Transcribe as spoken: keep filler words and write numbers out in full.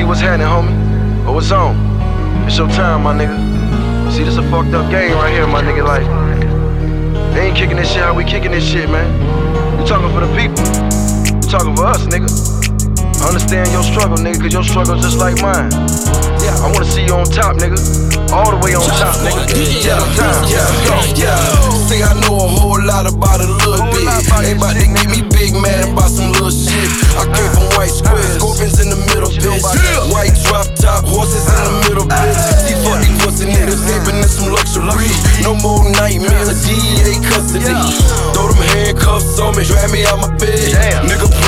see what's happening, homie. Oh, what's on? It's your time, my nigga. See, this a fucked up game right here, my nigga. Like, they ain't kicking this shit how we kicking this shit, man. We talking for the people. We talking for us, nigga. I understand your struggle, nigga, cause your struggle just like mine. Yeah, I wanna see you on top, nigga. All the way on top, nigga. Yeah, time. Yeah, yeah. See, I know a whole lot about a little bit. They bout to get me big mad about some little shit. I came from white squares, scorpions in the middle, bitch. White drop top, horses in the middle, bitch. See, fuck these pussy niggas, living in some luxury. No more nightmares, D E A custody. Throw them handcuffs on me, drag me out my bed. Nigga,